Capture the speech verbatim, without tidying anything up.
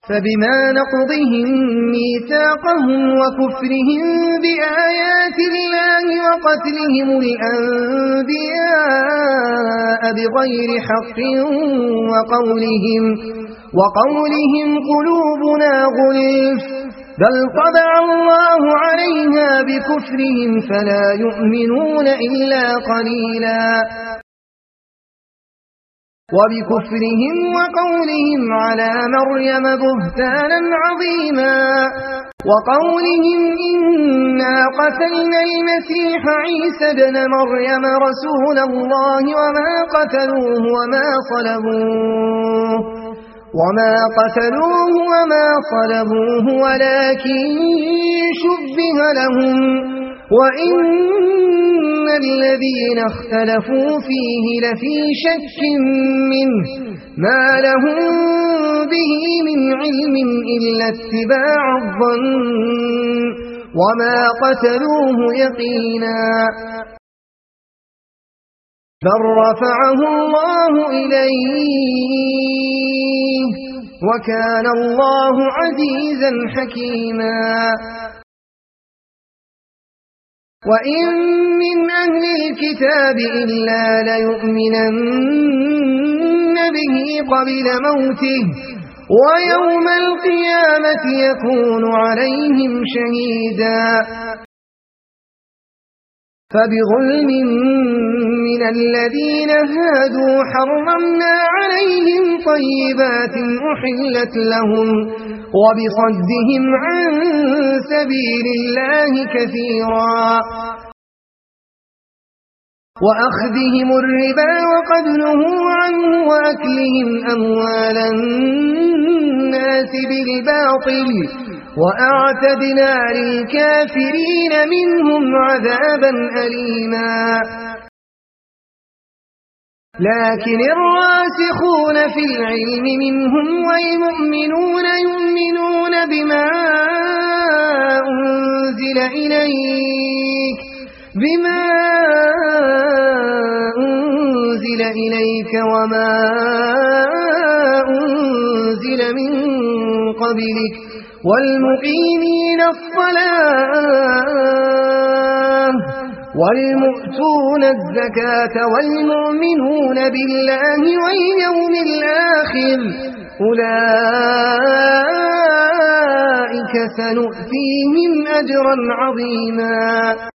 فبما نقضهم ميثاقهم وكفرهم بآيات الله وقتلهم الأنبياء بغير حق وقولهم, وقولهم قلوبنا غلف بل طبع الله عليها بكفرهم فلا يؤمنون إلا قليلا. وبكفرهم وقولهم على مريم بهتانا عظيما وقولهم إنا قتلنا المسيح عيسى ابن مريم رسول الله وما قتلوه وما صلبوه وما قتلوه وما صلبوه ولكن شبه لهم وإن الذين اختلفوا فيه لفي شك منه ما لهم به من علم إلا اتباع الظن وما قتلوه يقينا بل رفعه الله إليه وكان الله عزيزا حكيما. وإن من أهل الكتاب إلا ليؤمنن به قبل موته ويوم القيامة يكون عليهم شهيدا. فبظلم من الذين هادوا حرمنا عليهم طيبات أحلت لهم وبصدهم عن سبيل الله كثيرا وأخذهم الربا وقد نهوا عنه وأكلهم أموال الناس بالباطل وأعتدنا للكافرين منهم عذابا أليما. لكن الراسخون في العلم منهم والمؤمنون يؤمنون بما أنزل إليك بما أنزل إليك وما أنزل من قبلك والمقيمين الصلاة والمؤتون الزكاة والمؤمنون بالله واليوم الآخر أولئك سنؤتيهم أجرا عظيما.